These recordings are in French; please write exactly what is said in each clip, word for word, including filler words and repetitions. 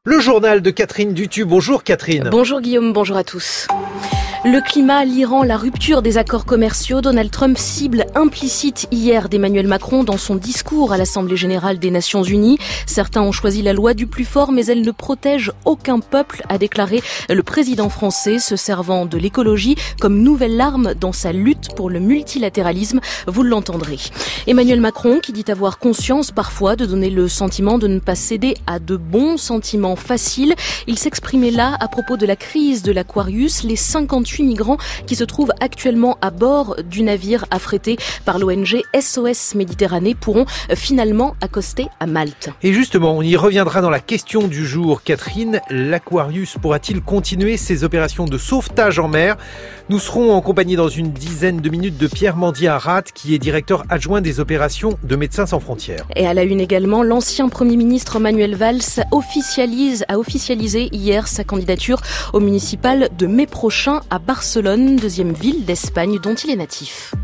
Le journal de Catherine Dutu. Bonjour Catherine. Bonjour Guillaume, bonjour à tous. Le climat, l'Iran, la rupture des accords commerciaux. Donald Trump cible implicite hier d'Emmanuel Macron dans son discours à l'Assemblée générale des Nations unies. Certains ont choisi la loi du plus fort, mais elle ne protège aucun peuple, a déclaré le président français, se servant de l'écologie comme nouvelle arme dans sa lutte pour le multilatéralisme. Vous l'entendrez. Emmanuel Macron, qui dit avoir conscience parfois de donner le sentiment de ne pas céder à de bons sentiments faciles. Il s'exprimait là à propos de la crise de l'Aquarius, les cinquante-huit migrants qui se trouvent actuellement à bord du navire affrété par l'O N G S O S Méditerranée pourront finalement accoster à Malte. Et justement, on y reviendra dans la question du jour. Catherine, l'Aquarius pourra-t-il continuer ses opérations de sauvetage en mer ? Nous serons en compagnie dans une dizaine de minutes de Pierre Mandiarat, qui est directeur adjoint des opérations de Médecins sans frontières. Et à la une également, l'ancien Premier ministre Manuel Valls officialise, a officialisé hier sa candidature au municipal de mai prochain à Barcelone, deuxième ville d'Espagne dont il est natif.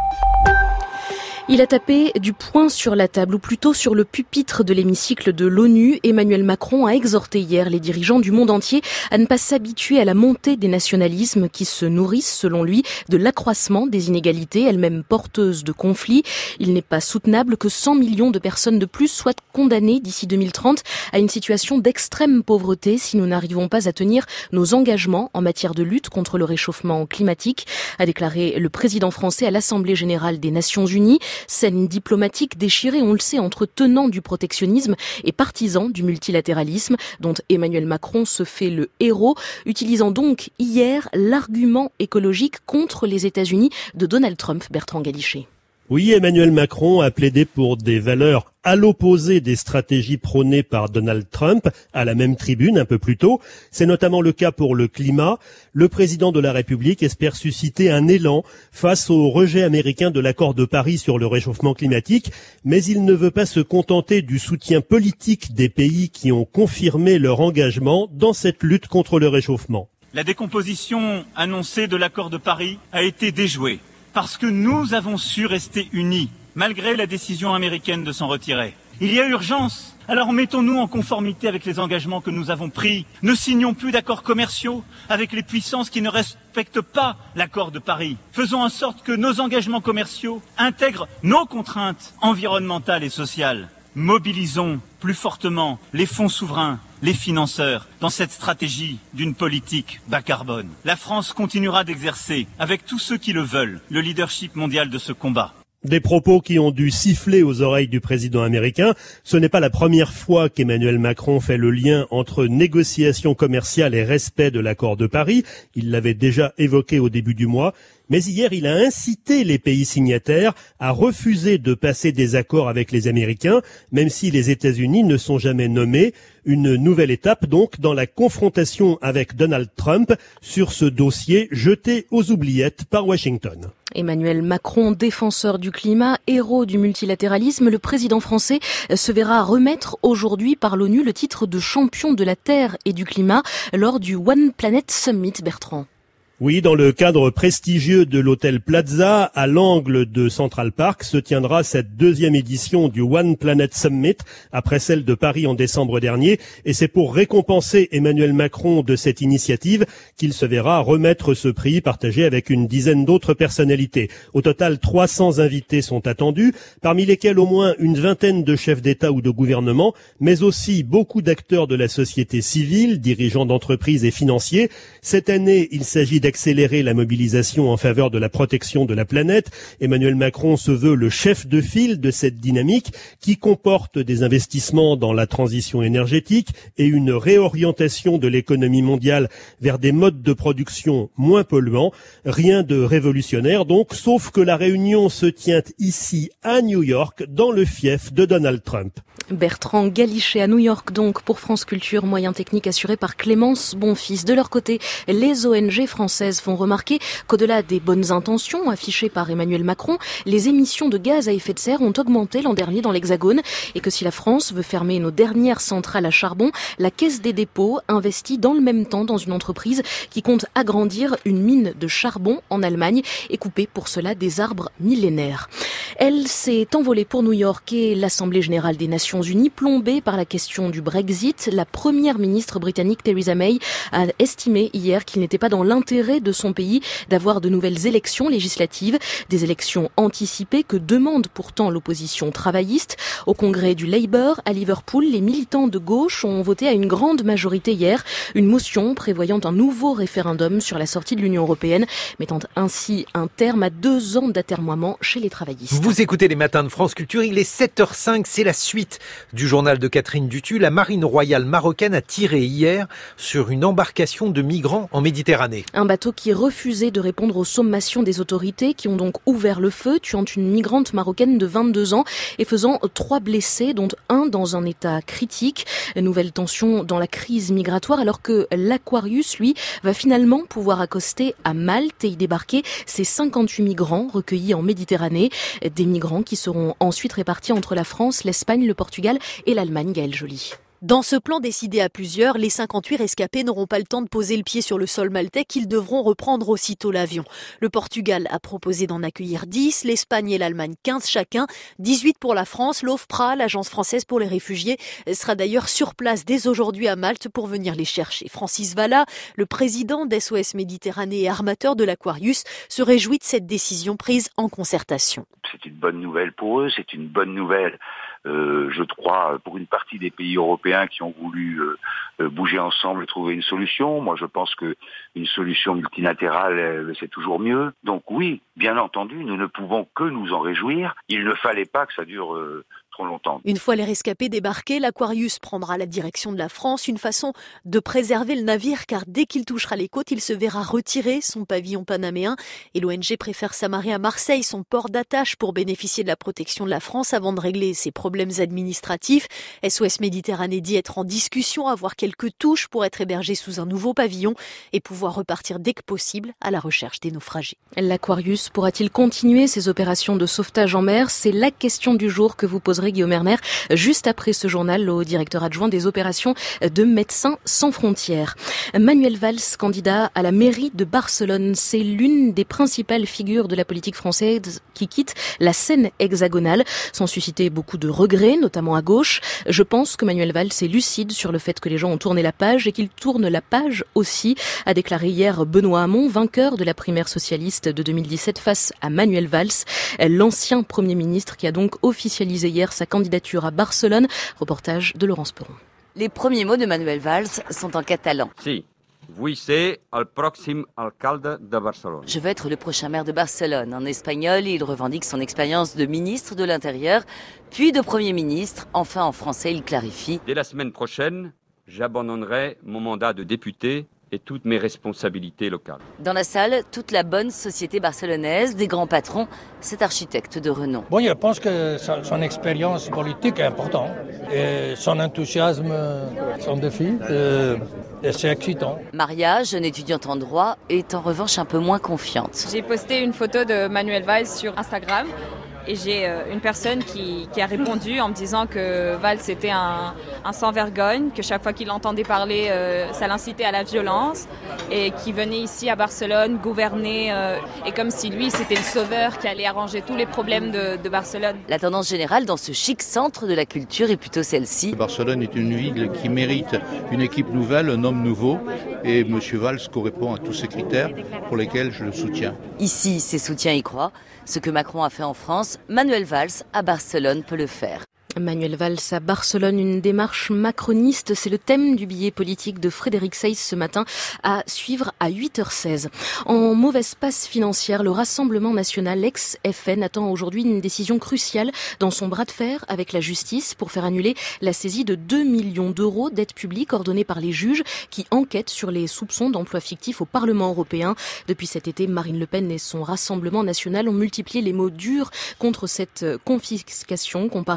Il a tapé du poing sur la table, ou plutôt sur le pupitre de l'hémicycle de l'ONU. Emmanuel Macron a exhorté hier les dirigeants du monde entier à ne pas s'habituer à la montée des nationalismes qui se nourrissent, selon lui, de l'accroissement des inégalités, elles-mêmes porteuses de conflits. Il n'est pas soutenable que cent millions de personnes de plus soient condamnées d'ici deux mille trente à une situation d'extrême pauvreté si nous n'arrivons pas à tenir nos engagements en matière de lutte contre le réchauffement climatique, a déclaré le président français à l'Assemblée générale des Nations unies. Scène diplomatique déchirée, on le sait, entre tenants du protectionnisme et partisans du multilatéralisme, dont Emmanuel Macron se fait le héros, utilisant donc hier l'argument écologique contre les États-Unis de Donald Trump. Bertrand Galichet. Oui, Emmanuel Macron a plaidé pour des valeurs à l'opposé des stratégies prônées par Donald Trump à la même tribune un peu plus tôt. C'est notamment le cas pour le climat. Le président de la République espère susciter un élan face au rejet américain de l'accord de Paris sur le réchauffement climatique, mais il ne veut pas se contenter du soutien politique des pays qui ont confirmé leur engagement dans cette lutte contre le réchauffement. La décomposition annoncée de l'accord de Paris a été déjouée parce que nous avons su rester unis malgré la décision américaine de s'en retirer. Il y a urgence, alors mettons-nous en conformité avec les engagements que nous avons pris. Ne signons plus d'accords commerciaux avec les puissances qui ne respectent pas l'accord de Paris. Faisons en sorte que nos engagements commerciaux intègrent nos contraintes environnementales et sociales. Mobilisons plus fortement les fonds souverains, les financeurs, dans cette stratégie d'une politique bas carbone. La France continuera d'exercer, avec tous ceux qui le veulent, le leadership mondial de ce combat. Des propos qui ont dû siffler aux oreilles du président américain. Ce n'est pas la première fois qu'Emmanuel Macron fait le lien entre négociations commerciales et respect de l'accord de Paris. Il l'avait déjà évoqué au début du mois. Mais hier, il a incité les pays signataires à refuser de passer des accords avec les Américains, même si les États-Unis ne sont jamais nommés. Une nouvelle étape donc dans la confrontation avec Donald Trump sur ce dossier jeté aux oubliettes par Washington. Emmanuel Macron, défenseur du climat, héros du multilatéralisme, le président français se verra remettre aujourd'hui par l'ONU le titre de champion de la Terre et du climat lors du One Planet Summit. Bertrand. Oui, dans le cadre prestigieux de l'hôtel Plaza, à l'angle de Central Park, se tiendra cette deuxième édition du One Planet Summit, après celle de Paris en décembre dernier. Et c'est pour récompenser Emmanuel Macron de cette initiative qu'il se verra remettre ce prix, partagé avec une dizaine d'autres personnalités. Au total, trois cents invités sont attendus, parmi lesquels au moins une vingtaine de chefs d'État ou de gouvernement, mais aussi beaucoup d'acteurs de la société civile, dirigeants d'entreprises et financiers. Cette année, il s'agit d'accélérer la mobilisation en faveur de la protection de la planète. Emmanuel Macron se veut le chef de file de cette dynamique qui comporte des investissements dans la transition énergétique et une réorientation de l'économie mondiale vers des modes de production moins polluants. Rien de révolutionnaire donc, sauf que la réunion se tient ici à New York, dans le fief de Donald Trump. Bertrand Galichet à New York donc pour France Culture, moyen technique assuré par Clémence Bonfils. De leur côté, les O N G françaises françaises font remarquer qu'au-delà des bonnes intentions affichées par Emmanuel Macron, les émissions de gaz à effet de serre ont augmenté l'an dernier dans l'Hexagone et que si la France veut fermer nos dernières centrales à charbon, la Caisse des dépôts investit dans le même temps dans une entreprise qui compte agrandir une mine de charbon en Allemagne et couper pour cela des arbres millénaires. Elle s'est envolée pour New York et l'Assemblée générale des Nations unies, plombée par la question du Brexit. La première ministre britannique Theresa May a estimé hier qu'il n'était pas dans l'intérêt de son pays d'avoir de nouvelles élections législatives, des élections anticipées que demande pourtant l'opposition travailliste. Au congrès du Labour à Liverpool, les militants de gauche ont voté à une grande majorité hier une motion prévoyant un nouveau référendum sur la sortie de l'Union européenne, mettant ainsi un terme à deux ans d'atermoiement chez les travaillistes. Vous écoutez les matins de France Culture, il est sept heures cinq, c'est la suite du journal de Catherine Dutu. La marine royale marocaine a tiré hier sur une embarcation de migrants en Méditerranée. Un bateau qui refusait de répondre aux sommations des autorités qui ont donc ouvert le feu, tuant une migrante marocaine de vingt-deux ans et faisant trois blessés, dont un dans un état critique. Nouvelle tension dans la crise migratoire alors que l'Aquarius, lui, va finalement pouvoir accoster à Malte et y débarquer ces cinquante-huit migrants recueillis en Méditerranée. Des migrants qui seront ensuite répartis entre la France, l'Espagne, le Portugal et l'Allemagne. Gaëlle Joly. Dans ce plan décidé à plusieurs, les cinquante-huit rescapés n'auront pas le temps de poser le pied sur le sol maltais qu'ils devront reprendre aussitôt l'avion. Le Portugal a proposé d'en accueillir dix, l'Espagne et l'Allemagne quinze chacun, dix-huit pour la France. L'OFPRA, l'agence française pour les réfugiés, sera d'ailleurs sur place dès aujourd'hui à Malte pour venir les chercher. Francis Valla, le président d'S O S Méditerranée et armateur de l'Aquarius, se réjouit de cette décision prise en concertation. C'est une bonne nouvelle pour eux, c'est une bonne nouvelle. Euh, je crois, pour une partie des pays européens qui ont voulu euh, bouger ensemble et trouver une solution. Moi, je pense que une solution multilatérale, euh, c'est toujours mieux. Donc oui, bien entendu, nous ne pouvons que nous en réjouir. Il ne fallait pas que ça dure euh, trop longtemps. Une fois les rescapés débarqués, l'Aquarius prendra la direction de la France, une façon de préserver le navire, car dès qu'il touchera les côtes, il se verra retirer son pavillon panaméen. Et l'O N G préfère s'amarrer à Marseille, son port d'attache, pour bénéficier de la protection de la France avant de régler ses problèmes administratifs. S O S Méditerranée dit être en discussion, avoir quelques touches pour être hébergé sous un nouveau pavillon et pouvoir repartir dès que possible à la recherche des naufragés. L'Aquarius pourra-t-il continuer ses opérations de sauvetage en mer? C'est la question du jour que vous poserez Guillaume Erner juste après ce journal au directeur adjoint des opérations de Médecins sans frontières. Manuel Valls, candidat à la mairie de Barcelone, c'est l'une des principales figures de la politique française qui quitte la scène hexagonale, sans susciter beaucoup de regrets, notamment à gauche. Je pense que Manuel Valls est lucide sur le fait que les gens ont tourné la page et qu'il tourne la page aussi, a déclaré hier Benoît Hamon, vainqueur de la primaire socialiste de deux mille dix-sept face à Manuel Valls, l'ancien Premier ministre qui a donc officialisé hier sa candidature à Barcelone. Reportage de Laurence Perron. Les premiers mots de Manuel Valls sont en catalan. Si. Vull ser el pròxim alcalde de Barcelone. Je veux être le prochain maire de Barcelone. En espagnol, il revendique son expérience de ministre de l'Intérieur, puis de Premier ministre. Enfin, en français, il clarifie. Dès la semaine prochaine, j'abandonnerai mon mandat de député et toutes mes responsabilités locales. Dans la salle, toute la bonne société barcelonaise, des grands patrons, cet architecte de renom. Bon, je pense que son, son expérience politique est importante. Et son enthousiasme, son défi, euh, c'est excitant. Maria, jeune étudiante en droit, est en revanche un peu moins confiante. J'ai posté une photo de Manuel Valls sur Instagram. Et j'ai une personne qui, qui a répondu en me disant que Valls était un, un sans-vergogne, que chaque fois qu'il entendait parler, euh, ça l'incitait à la violence, et qui venait ici à Barcelone gouverner, euh, et comme si lui, c'était le sauveur qui allait arranger tous les problèmes de, de Barcelone. La tendance générale dans ce chic centre de la culture est plutôt celle-ci. Barcelone est une ville qui mérite une équipe nouvelle, un homme nouveau, et M. Valls correspond à tous ces critères pour lesquels je le soutiens. Ici, ses soutiens y croient. Ce que Macron a fait en France, Manuel Valls à Barcelone peut le faire. Manuel Valls à Barcelone, une démarche macroniste, c'est le thème du billet politique de Frédéric Seyss ce matin, à suivre à huit heures seize. En mauvaise passe financière, le Rassemblement national ex-F N attend aujourd'hui une décision cruciale dans son bras de fer avec la justice pour faire annuler la saisie de deux millions d'euros d'aides publiques ordonnées par les juges qui enquêtent sur les soupçons d'emploi fictif au Parlement européen. Depuis cet été, Marine Le Pen et son Rassemblement national ont multiplié les mots durs contre cette confiscation comparée à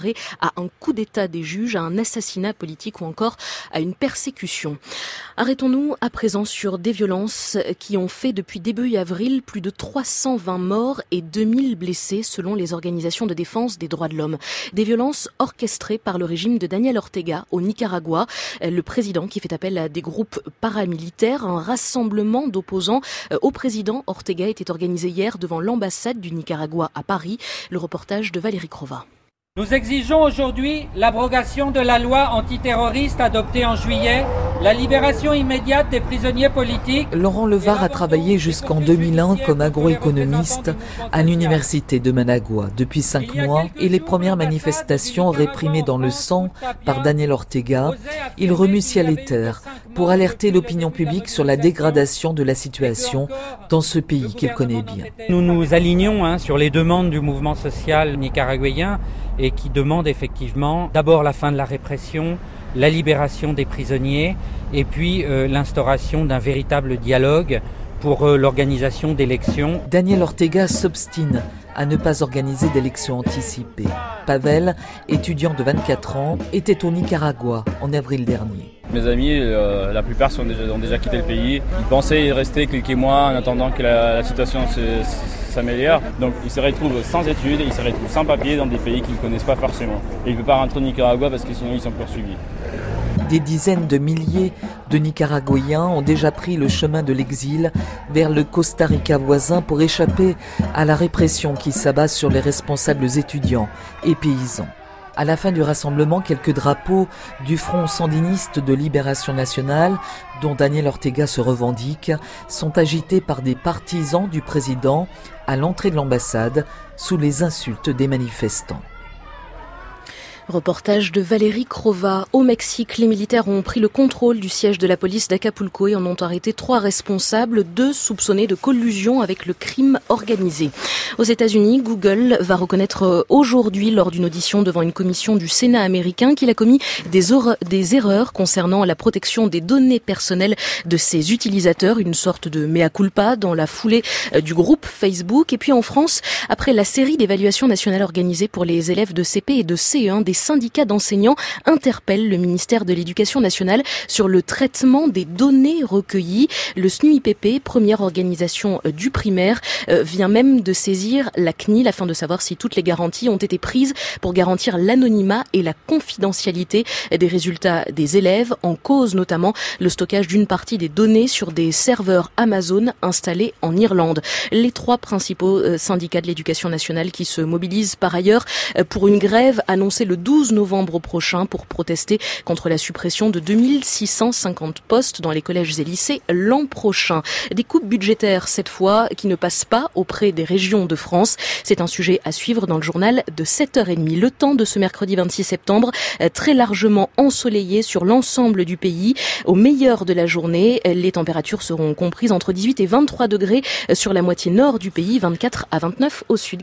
à un coup d'état des juges, à un assassinat politique ou encore à une persécution. Arrêtons-nous à présent sur des violences qui ont fait depuis début avril plus de trois cent vingt morts et deux mille blessés selon les organisations de défense des droits de l'homme. Des violences orchestrées par le régime de Daniel Ortega au Nicaragua, le président qui fait appel à des groupes paramilitaires. Un rassemblement d'opposants au président Ortega était organisé hier devant l'ambassade du Nicaragua à Paris. Le reportage de Valérie Crova. Nous exigeons aujourd'hui l'abrogation de la loi antiterroriste adoptée en juillet, la libération immédiate des prisonniers politiques. Laurent Levar a travaillé jusqu'en deux mille un comme agroéconomiste à l'université de Managua depuis cinq mois et les premières manifestations réprimées dans le sang par Daniel Ortega, il remue ciel et terre pour alerter l'opinion publique sur la dégradation de la situation dans ce pays qu'il connaît bien. Nous nous alignons hein, sur les demandes du mouvement social nicaraguayen et qui demande effectivement d'abord la fin de la répression, la libération des prisonniers et puis euh, l'instauration d'un véritable dialogue pour euh, l'organisation d'élections. Daniel Ortega s'obstine à ne pas organiser d'élections anticipées. Pavel, étudiant de vingt-quatre ans, était au Nicaragua en avril dernier. Mes amis, euh, la plupart sont déjà, ont déjà quitté le pays. Ils pensaient y rester quelques mois en attendant que la, la situation se, s'améliore. Donc ils se retrouvent sans études, ils se retrouvent sans papier dans des pays qu'ils ne connaissent pas forcément. Et ils ne peuvent pas rentrer au Nicaragua parce que sinon ils sont poursuivis. Des dizaines de milliers de Nicaraguayens ont déjà pris le chemin de l'exil vers le Costa Rica voisin pour échapper à la répression qui s'abat sur les responsables étudiants et paysans. À la fin du rassemblement, quelques drapeaux du Front sandiniste de libération nationale, dont Daniel Ortega se revendique, sont agités par des partisans du président à l'entrée de l'ambassade sous les insultes des manifestants. Reportage de Valérie Crova. Au Mexique, les militaires ont pris le contrôle du siège de la police d'Acapulco et en ont arrêté trois responsables, deux soupçonnés de collusion avec le crime organisé. Aux États-Unis, Google va reconnaître aujourd'hui, lors d'une audition devant une commission du Sénat américain, qu'il a commis des, or- des erreurs concernant la protection des données personnelles de ses utilisateurs, une sorte de mea culpa dans la foulée du groupe Facebook. Et puis en France, après la série d'évaluations nationales organisées pour les élèves de C P et de C E un, des syndicats d'enseignants interpellent le ministère de l'Éducation nationale sur le traitement des données recueillies. Le S N U I P P, première organisation du primaire, vient même de saisir la C N I L afin de savoir si toutes les garanties ont été prises pour garantir l'anonymat et la confidentialité des résultats des élèves, en cause notamment le stockage d'une partie des données sur des serveurs Amazon installés en Irlande. Les trois principaux syndicats de l'Éducation nationale qui se mobilisent par ailleurs pour une grève annoncée le douze novembre prochain pour protester contre la suppression de deux mille six cent cinquante postes dans les collèges et lycées l'an prochain. Des coupes budgétaires cette fois qui ne passent pas auprès des régions de France. C'est un sujet à suivre dans le journal de sept heures trente. Le temps de ce mercredi vingt-six septembre, très largement ensoleillé sur l'ensemble du pays. Au meilleur de la journée, les températures seront comprises entre dix-huit et vingt-trois degrés sur la moitié nord du pays, vingt-quatre à vingt-neuf au sud.